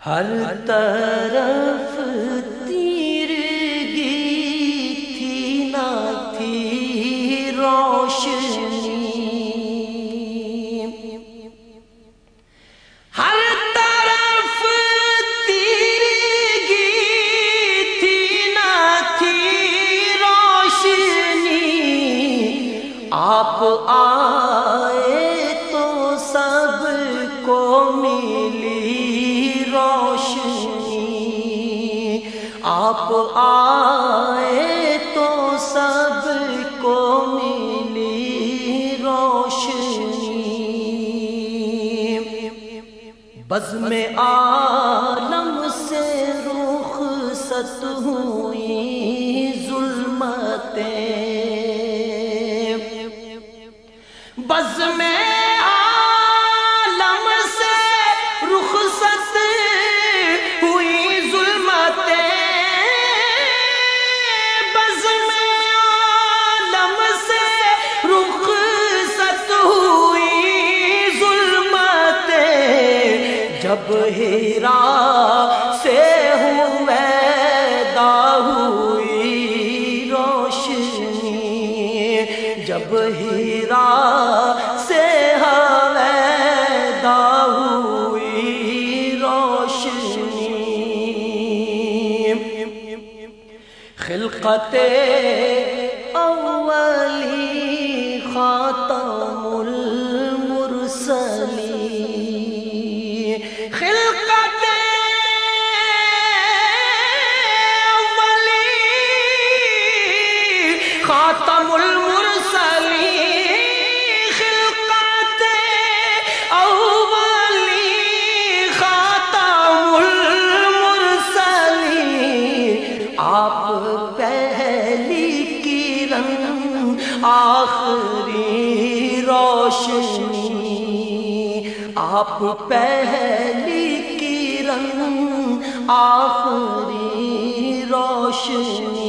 ہر طرف تیرگی تھی نہ تھی روشنی، ہر طرف تیرگی تھی نہ تھی روشنی، آپ آئے تو سب کو ملی روشنی، آپ آئے تو سب کو ملی روشنی، بزم عالم سے رخصت ہوئی ظلمتیں، بزم عالم سے رخصت ہوئی ظلمتیں، بزم عالم سے رخصت ہوئی ظلمتیں، جب ہیرا سے ہویدا ہوئی روشنی، جب ہیرا سے ہویدا ہوئی روشنی، خلقت اولی خاتم المرسلین، خلقت اولی خاتم المرسلین، خلقت اولی خاتم المرسلین، آپ پہلی کرن آخری روشنی، آپ پہلی کرن آخری روشنی،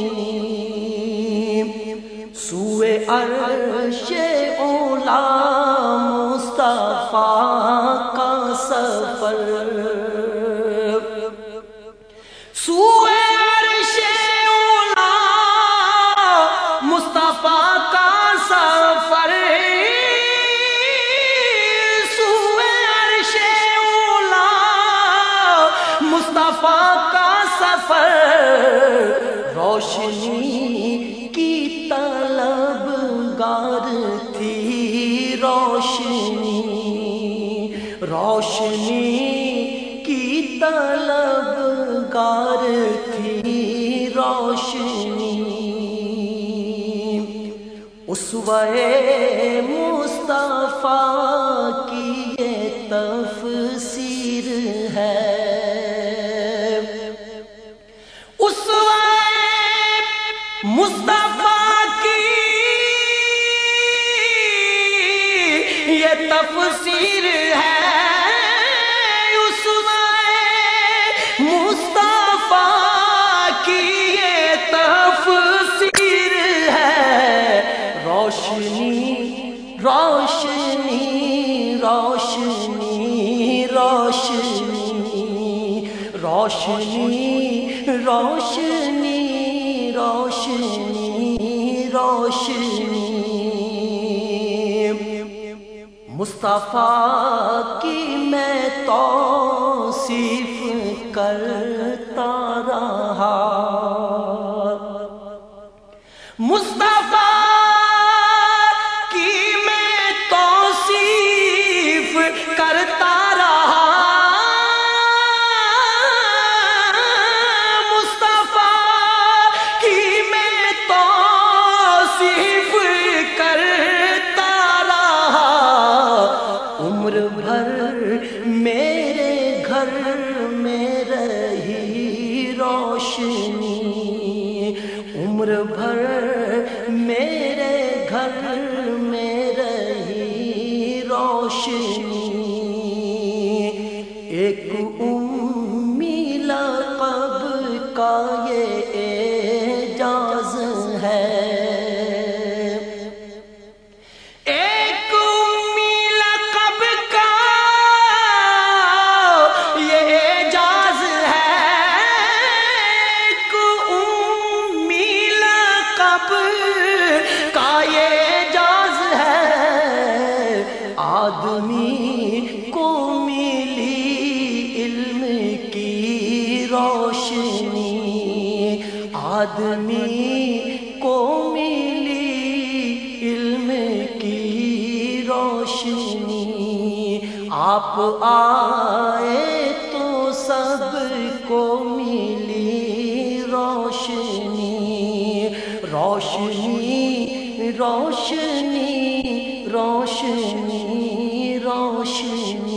سوئے عرش اولا مصطفیٰ کا سفر، سوئے عرش اولا مصطفیٰ کا سفر، سوئے عرش اولا مصطفیٰ کا سفر، روشنی کی طلب گار تھی روشنی، روشنی کی طلب گار تھی روشنی، اسوہ مصطفیٰ کی یہ تفسیر ہے، اسوہ مصطفیٰ کی یہ تفسیر ہے، اسوہ مصطفیٰ کی یہ تفسیر ہے، روشنی روشنی روشنی روشنی روشنی روشنی روشنی روشنی، مصطفیٰ کی میں توصیف کرتا رہا، مصطفیٰ کی میں توصیف کرتا رہا، مصطفیٰ کی میں توصیف کرتا رہا، عمر بھر میرے گھر میں رہی روشنی، عمر بھر میرے گھر میں رہی روشنی، ایک امی لقب کا یہ اعجاز ہے، ایک امی لقب کا یہ اعجاز آپ آئے تو سب کو ملی روشنی، روشنی روشنی روشنی روشنی